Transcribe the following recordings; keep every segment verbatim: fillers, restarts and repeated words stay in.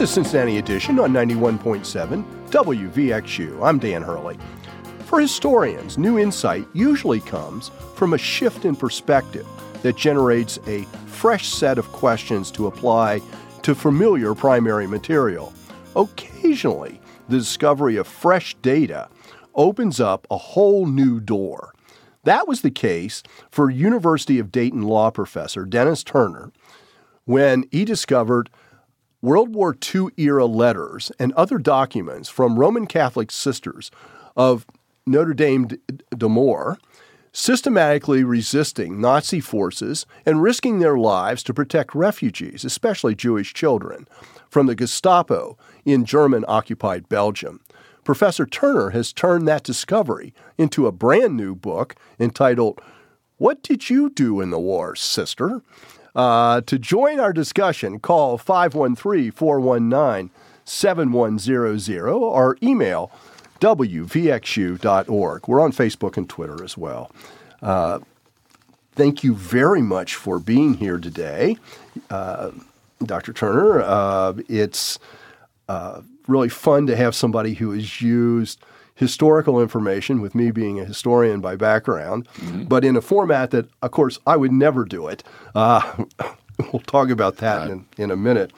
is Cincinnati Edition on ninety-one point seven W V X U. I'm Dan Hurley. For historians, new insight usually comes from a shift in perspective that generates a fresh set of questions to apply to familiar primary material. Occasionally, the discovery of fresh data opens up a whole new door. That was the case for University of Dayton law professor Dennis Turner when he discovered World War Two era letters and other documents from Roman Catholic sisters of Notre Dame de Moor, systematically resisting Nazi forces and risking their lives to protect refugees, especially Jewish children, from the Gestapo in German-occupied Belgium. Professor Turner has turned that discovery into a brand new book entitled, "What Did You Do in the War, Sister?" Uh, to join our discussion, call five one three, four one nine, seven one zero zero or email w v x u dot org. We're on Facebook and Twitter as well. Uh, thank you very much for being here today, uh, Doctor Turner. Uh, it's uh, really fun to have somebody who has used historical information, with me being a historian by background, mm-hmm. but in a format that, of course, I would never do it. Uh, we'll talk about that in, in a minute.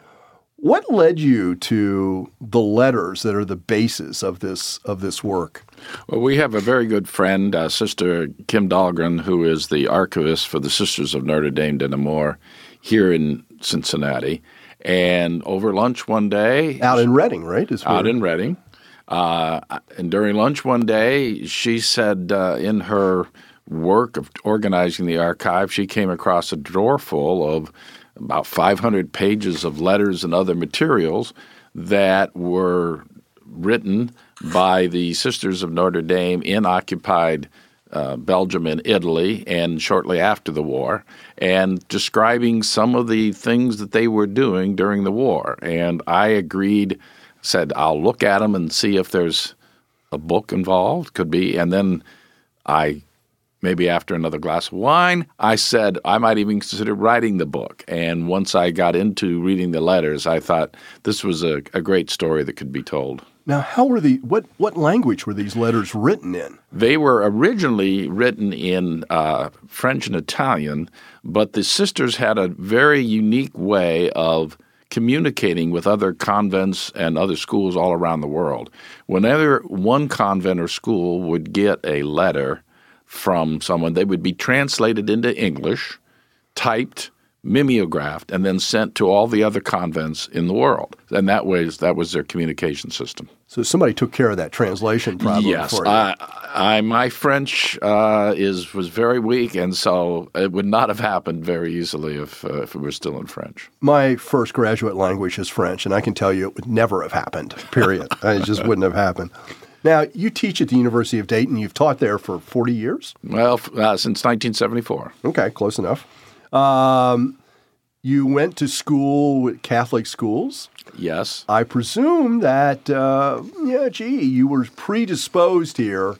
What led you to the letters that are the basis of this of this work? Well, we have a very good friend, uh, Sister Kim Dahlgren, who is the archivist for the Sisters of Notre Dame de Namur here in Cincinnati. And over lunch one day— Out in Reading, right? Is out in Reading. Uh, and during lunch one day, she said uh, in her work of organizing the archive, she came across a drawer full of about five hundred pages of letters and other materials that were written by the Sisters of Notre Dame in occupied uh, Belgium and Italy and shortly after the war, and describing some of the things that they were doing during the war. And I agreed— said, I'll look at them and see if there's a book involved, could be. And then I, maybe after another glass of wine, I said I might even consider writing the book. And once I got into reading the letters, I thought this was a, a great story that could be told. Now, how were the what what language were these letters written in? They were originally written in uh, French and Italian, but the sisters had a very unique way of communicating with other convents and other schools all around the world. Whenever one convent or school would get a letter from someone, they would be translated into English, typed, mimeographed, and then sent to all the other convents in the world. And that was that was their communication system. So somebody took care of that translation problem yes, for you. Yes. I, I, my French uh, is was very weak, and so it would not have happened very easily if, uh, if it were still in French. My first graduate language is French, and I can tell you it would never have happened, period. It just wouldn't have happened. Now, you teach at the University of Dayton. You've taught there for forty years? Well, uh, since nineteen seventy-four. Okay, close enough. Um, you went to school with Catholic schools. Yes. I presume that, uh, yeah, gee, you were predisposed here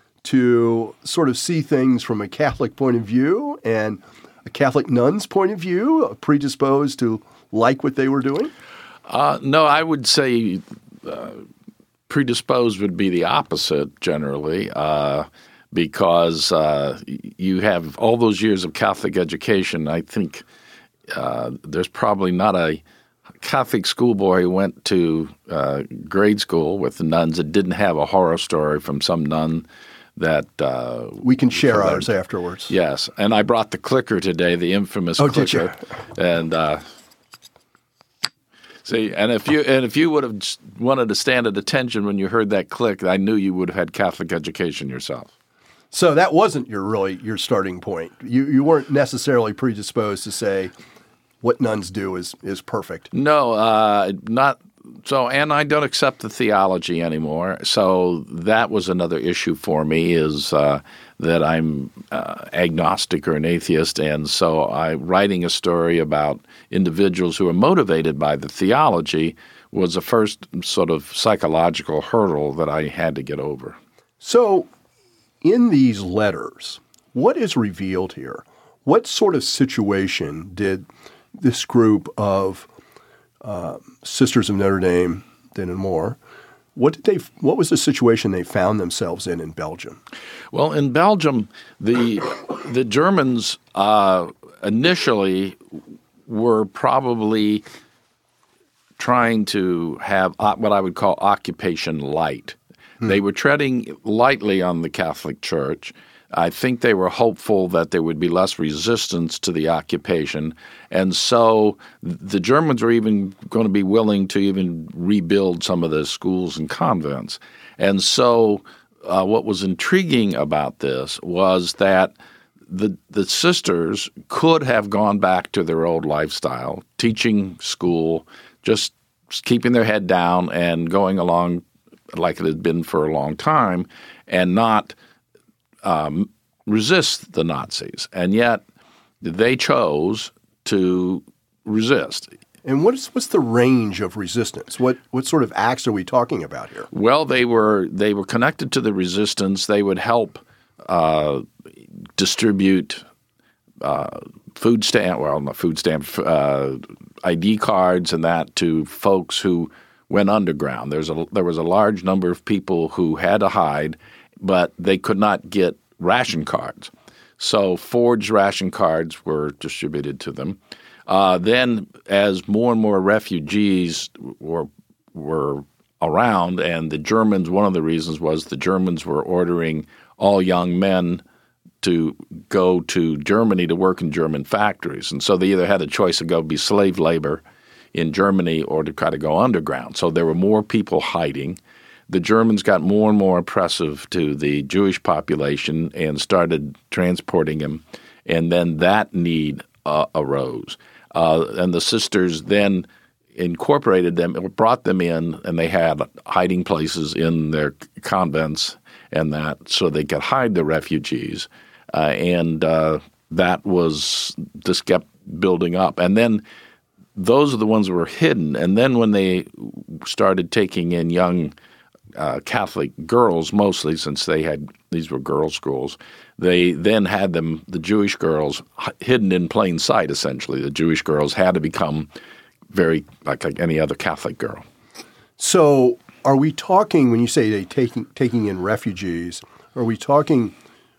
to sort of see things from a Catholic point of view and a Catholic nun's point of view, predisposed to like what they were doing? Uh, no, I would say uh, predisposed would be the opposite generally. Uh, because uh, you have all those years of Catholic education. I think uh, there's probably not a Catholic schoolboy who went to uh, grade school with the nuns that didn't have a horror story from some nun that uh, we can share ours afterwards. Yes, and I brought the clicker today, the infamous oh, clicker, did you? and uh, see, and if you and if you would have wanted to stand at attention when you heard that click, I knew you would have had Catholic education yourself. So that wasn't your really your starting point. You you weren't necessarily predisposed to say what nuns do is is perfect. No, uh, not so. And I don't accept the theology anymore. So that was another issue for me, is uh, that I'm uh, agnostic or an atheist, and so I writing a story about individuals who are motivated by the theology was the first sort of psychological hurdle that I had to get over. So, in these letters, what is revealed here? What sort of situation did this group of uh, Sisters of Notre Dame, then and more. What did they? What was the situation they found themselves in in Belgium? Well, in Belgium, the the Germans uh, initially were probably trying to have what I would call occupation light. Hmm. They were treading lightly on the Catholic Church. I think they were hopeful that there would be less resistance to the occupation. And so the Germans were even going to be willing to even rebuild some of the schools and convents. And so uh, what was intriguing about this was that the the sisters could have gone back to their old lifestyle, teaching school, just keeping their head down and going along like it had been for a long time, and not Um, resist the Nazis, and yet they chose to resist. And what's what's the range of resistance? What what sort of acts are we talking about here? Well, they were they were connected to the resistance. They would help uh, distribute uh, food stamp, well, not food stamp, uh, I D cards and that to folks who went underground. There's a there was a large number of people who had to hide, but they could not get ration cards. So forged ration cards were distributed to them. Uh, then as more and more refugees were were around, and the Germans, one of the reasons was the Germans were ordering all young men to go to Germany to work in German factories. And so they either had a choice to go be slave labor in Germany or to try to go underground. So there were more people hiding. The Germans got more and more oppressive to the Jewish population and started transporting them, and then that need uh, arose. Uh, and the sisters then incorporated them, brought them in, and they had hiding places in their convents and that, so they could hide the refugees. Uh, and uh, that was – this kept building up. And then those are the ones that were hidden. And then when they started taking in young – Uh, Catholic girls mostly, since they had these were girls' schools, they then had them, the Jewish girls, hidden in plain sight, essentially. The Jewish girls had to become very like, like any other Catholic girl. So are we talking, when you say they taking taking in refugees, are we talking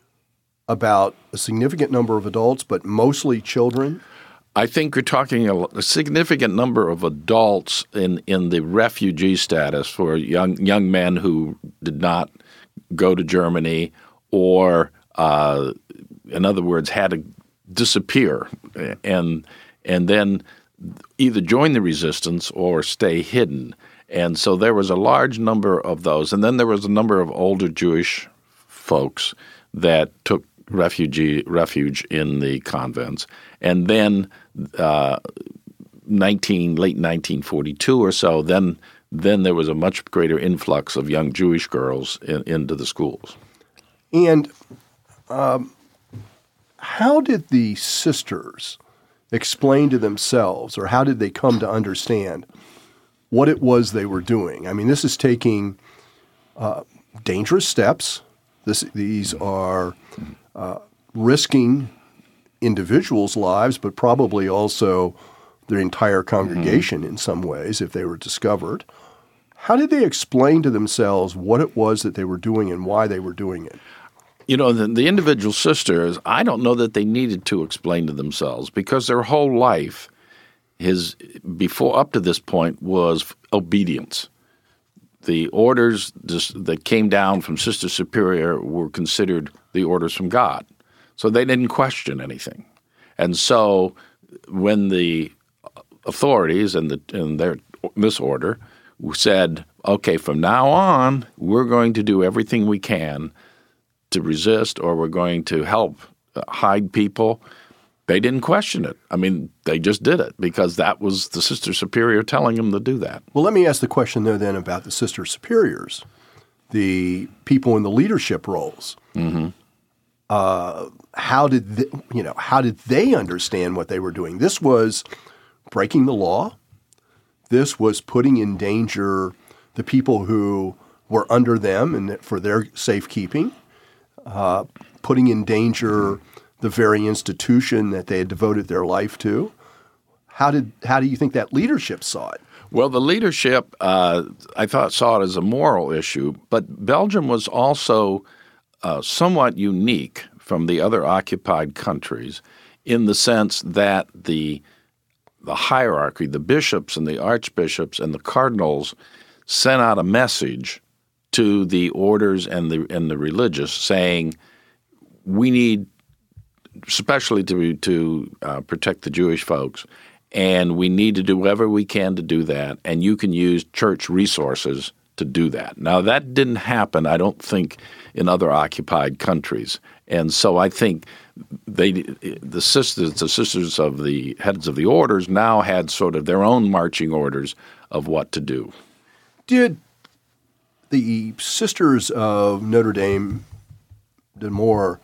about a significant number of adults but mostly children? I think you're talking a, a significant number of adults in, in the refugee status for young young men who did not go to Germany or, uh, in other words, had to disappear and and then either join the resistance or stay hidden. And so there was a large number of those. And then there was a number of older Jewish folks that took refugee refuge in the convents. And then uh, nineteen late nineteen forty-two or so, then then there was a much greater influx of young Jewish girls in, into the schools. And um, how did the sisters explain to themselves, or how did they come to understand what it was they were doing? I mean, this is taking uh, dangerous steps. This, these are uh, risking individuals' lives, but probably also their entire congregation mm-hmm. in some ways if they were discovered. How did they explain to themselves what it was that they were doing and why they were doing it? You know, the, the individual sisters, I don't know that they needed to explain to themselves, because their whole life, his before up to this point, was obedience. The orders that came down from Sister Superior were considered the orders from God. So they didn't question anything. And so when the authorities and, the, and their, this order said, okay, from now on, we're going to do everything we can to resist, or we're going to help hide people, they didn't question it. I mean, they just did it because that was the Sister Superior telling them to do that. Well, let me ask the question, though, then about the Sister Superiors, the people in the leadership roles. Mm-hmm. Uh, how did they, you know? How did they understand what they were doing? This was breaking the law. This was putting in danger the people who were under them and for their safekeeping, uh, putting in danger the very institution that they had devoted their life to. how did how do you think that leadership saw it? Well, the leadership, uh, I thought, saw it as a moral issue, but Belgium was also uh, somewhat unique from the other occupied countries in the sense that the the hierarchy, the bishops and the archbishops and the cardinals sent out a message to the orders and the and the religious saying, we need, especially to to uh, protect the Jewish folks, and we need to do whatever we can to do that, and you can use church resources to do that. Now, that didn't happen, I don't think, in other occupied countries. And so I think they, the sisters, the sisters of the heads of the orders now had sort of their own marching orders of what to do. Did the Sisters of Notre Dame de Montfort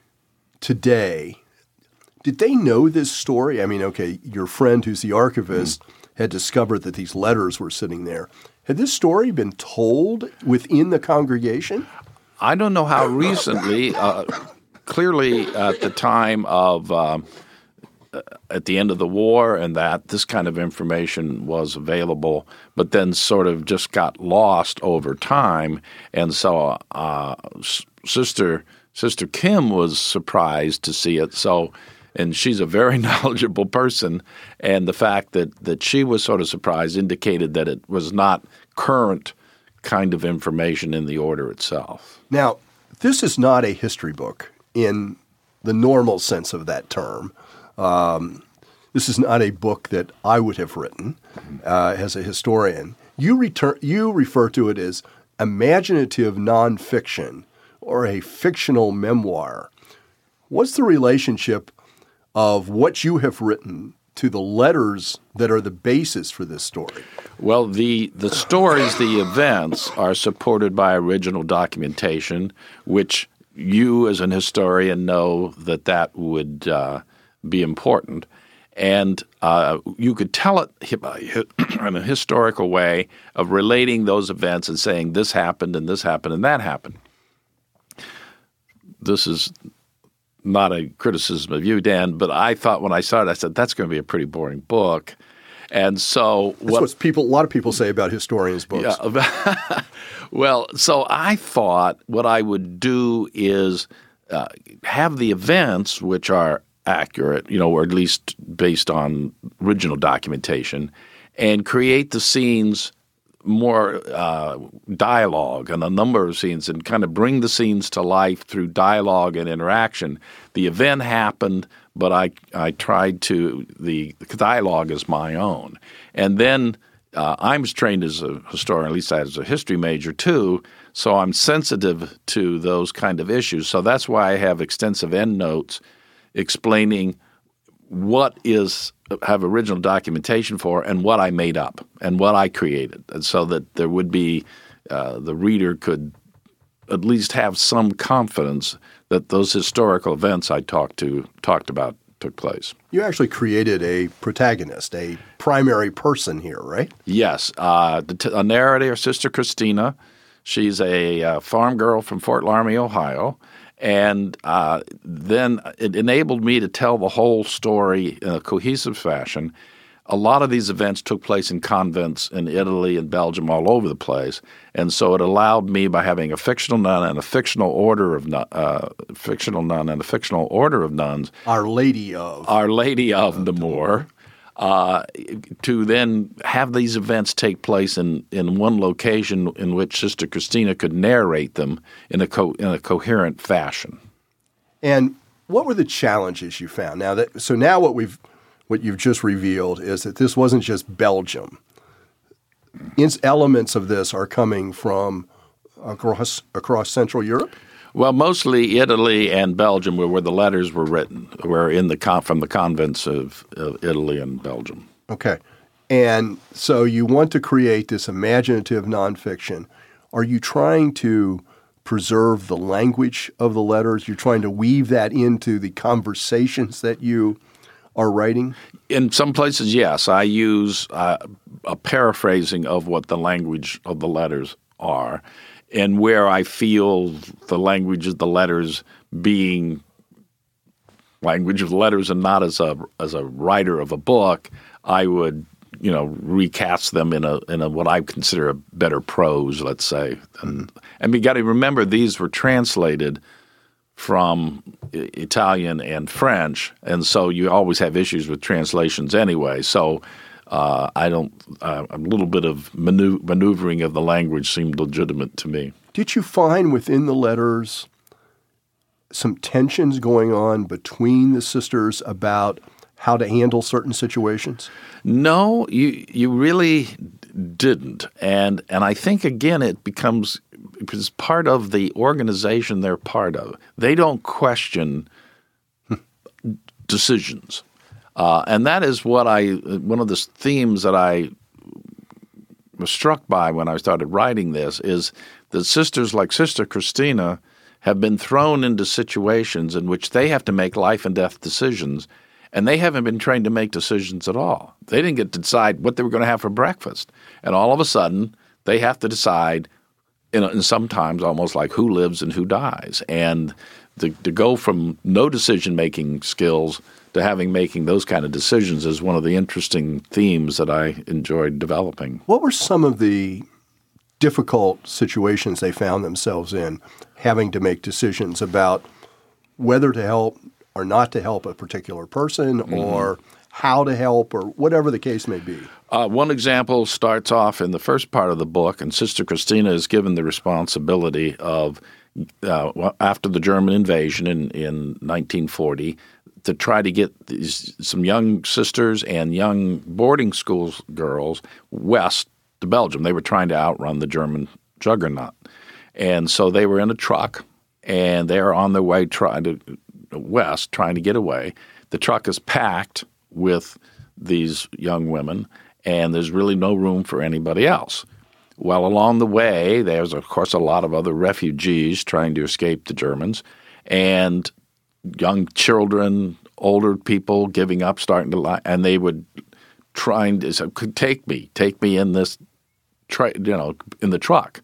today, did they know this story? I mean, okay, your friend who's the archivist mm. had discovered that these letters were sitting there. Had this story been told within the congregation? I don't know how recently. Uh, clearly, at the time of um, uh, at the end of the war, and that this kind of information was available, but then sort of just got lost over time. And so, uh, Sister Sister Kim was surprised to see it. So. And she's a very knowledgeable person, and the fact that, that she was sort of surprised indicated that it was not current kind of information in the order itself. Now, this is not a history book in the normal sense of that term. Um, this is not a book that I would have written uh, as a historian. You, return, you refer to it as imaginative nonfiction or a fictional memoir. What's the relationship of what you have written to the letters that are the basis for this story? Well, the, the stories, the events are supported by original documentation, which you as an historian know that that would uh, be important. And uh, you could tell it in a historical way of relating those events and saying this happened and this happened and that happened. This is not a criticism of you, Dan, but I thought when I saw it, I said, that's going to be a pretty boring book. And so That's what, what people, a lot of people say about historians' books. Yeah, well, so I thought what I would do is uh, have the events, which are accurate, you know, or at least based on original documentation, and create the scenes more uh, dialogue and a number of scenes and kind of bring the scenes to life through dialogue and interaction. The event happened, but I I tried to – the dialogue is my own. And then uh, I'm trained as a historian, at least as a history major too, so I'm sensitive to those kind of issues. So that's why I have extensive endnotes explaining what is – have original documentation for and what I made up and what I created, and so that there would be uh, the reader could at least have some confidence that those historical events I talked to talked about took place. You actually created a protagonist, a primary person here, right? Yes. Uh, the t- a narrator, Sister Christina. She's a uh, farm girl from Fort Laramie, Ohio. And uh, then it enabled me to tell the whole story in a cohesive fashion. A lot of these events took place in convents in Italy and Belgium, all over the place, and so it allowed me, by having a fictional nun and a fictional order of nun, uh, fictional nun and a fictional order of nuns, Our Lady of Our Lady of Nemours, uh, to then have these events take place in, in one location in which Sister Christina could narrate them in a co- in a coherent fashion. And what were the challenges you found? Now that so now what we've what you've just revealed is that this wasn't just Belgium. Its elements of this are coming from across across Central Europe. Well, mostly Italy and Belgium, were where the letters were written, were in the con- from the convents of, of Italy and Belgium. Okay, and so you want to create this imaginative nonfiction. Are you trying to preserve the language of the letters? You're trying to weave that into the conversations that you are writing? In some places, yes. I use uh, a paraphrasing of what the language of the letters are. And where I feel the language of the letters being language of the letters and not as a as a writer of a book, I would, you know, recast them in a in a what I consider a better prose, let's say. And, and we got to remember these were translated from I- Italian and French, and so you always have issues with translations anyway. So uh, I don't uh, a little bit of manu- maneuvering of the language seemed legitimate to me. Did you find within the letters some tensions going on between the sisters about how to handle certain situations? No, you you really didn't, and and I think again it becomes because part of the organization they're part of. They don't question decisions, uh, and that is what I one of the themes that I was struck by when I started writing this is that sisters like Sister Christina have been thrown into situations in which they have to make life and death decisions. And they haven't been trained to make decisions at all. They didn't get to decide what they were going to have for breakfast. And all of a sudden, they have to decide, you know, and sometimes almost like who lives and who dies. And to, to go from no decision-making skills to having making those kind of decisions is one of the interesting themes that I enjoyed developing. What were some of the difficult situations they found themselves in, having to make decisions about whether to help or not to help a particular person, mm-hmm. or how to help, or whatever the case may be? Uh, one example starts off in the first part of the book, and Sister Christina is given the responsibility of, uh, after the German invasion in, in nineteen forty, to try to get these, some young sisters and young boarding school girls west to Belgium. They were trying to outrun the German juggernaut. And so they were in a truck, and they are on their way trying to west, trying to get away. The truck is packed with these young women, and there's really no room for anybody else. Well, along the way, there's, of course, a lot of other refugees trying to escape the Germans, and young children, older people giving up, starting to lie, and they would trying to say, take me, take me in this, tra- you know, in the truck.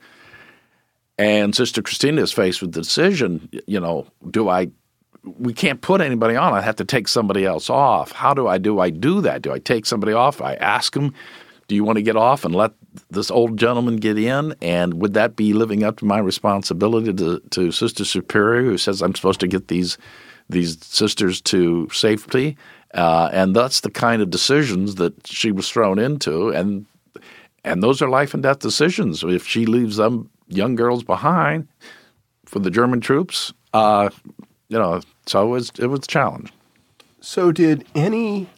And Sister Christina is faced with the decision, you know, do I we can't put anybody on. I have to take somebody else off. How do I do I do that? Do I take somebody off? I ask them, do you want to get off and let this old gentleman get in? And would that be living up to my responsibility to, to Sister Superior, who says I'm supposed to get these these sisters to safety? Uh, and that's the kind of decisions that she was thrown into. And and those are life and death decisions. If she leaves them young girls behind for the German troops, uh, you know, so it was, it was a challenge. So did any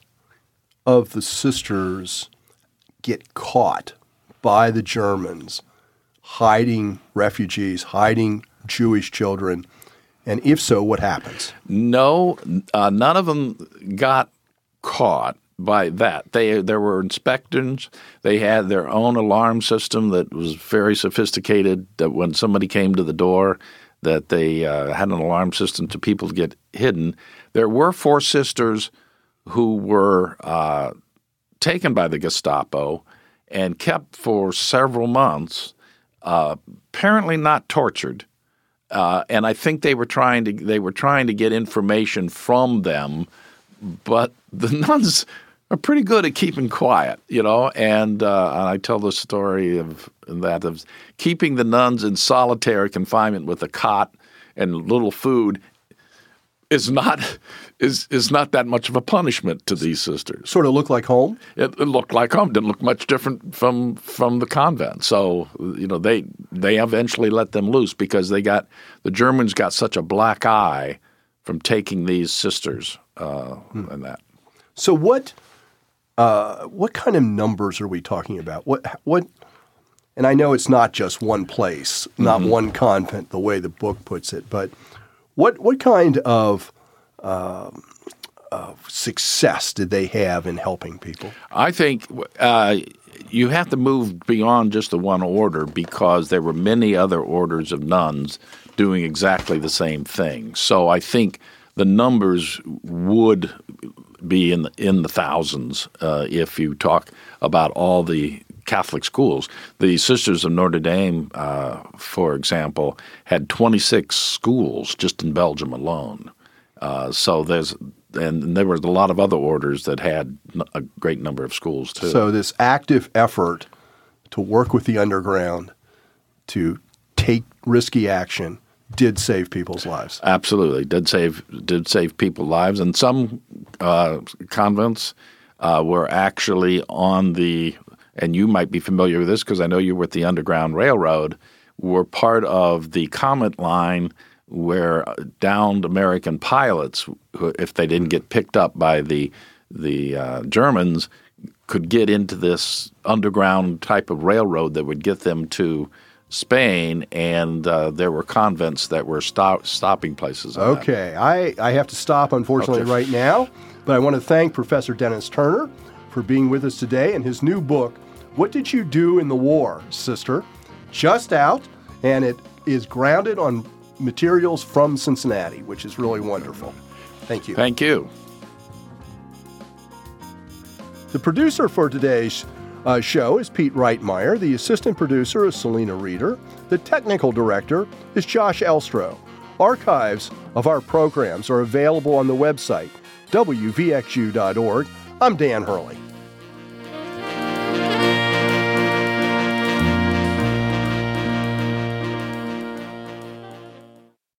of the sisters get caught by the Germans hiding refugees, hiding Jewish children? And if so, what happens? No, uh, none of them got caught by that. They There were inspectors. They had their own alarm system that was very sophisticated, that when somebody came to the door, that they uh, had an alarm system to people to get hidden. There were four sisters who were uh, taken by the Gestapo and kept for several months, uh, apparently not tortured. Uh, and I think they were trying to they were trying to get information from them, but the nuns are pretty good at keeping quiet, you know. And, uh, and I tell the story of that of keeping the nuns in solitary confinement with a cot and little food is not is is not that much of a punishment to these sisters. Sort of looked like home? It, it looked like home. Didn't look much different from from the convent. So, you know, they they eventually let them loose because they got the Germans got such a black eye from taking these sisters uh, hmm. and that. So what uh, what kind of numbers are we talking about? What what? And I know it's not just one place, not mm-hmm. one convent, the way the book puts it, but what what kind of um, of success did they have in helping people? I think uh, you have to move beyond just the one order because there were many other orders of nuns doing exactly the same thing. So I think the numbers would be in the, in the thousands uh, if you talk about all the Catholic schools. The Sisters of Notre Dame, uh, for example, had twenty-six schools just in Belgium alone. Uh, so there's and there was a lot of other orders that had a great number of schools too. So this active effort to work with the underground, to take risky action, did save people's lives. Absolutely, did save did save people's lives, and some uh, convents uh, were actually on the. And you might be familiar with this because I know you were with the Underground Railroad. Were part of the Comet Line, where downed American pilots, who, if they didn't get picked up by the the uh, Germans, could get into this underground type of railroad that would get them to Spain, and uh, there were convents that were stop, stopping places. Okay, I, I have to stop, unfortunately, okay. right now, but I want to thank Professor Dennis Turner for being with us today and his new book, What Did You Do in the War, Sister? Just out, and it is grounded on materials from Cincinnati, which is really wonderful. Thank you. Thank you. The producer for today's uh, show is Pete Reitmeyer. The assistant producer is Selena Reeder. The technical director is Josh Elstro. Archives of our programs are available on the website, W V X U dot org. I'm Dan Hurley.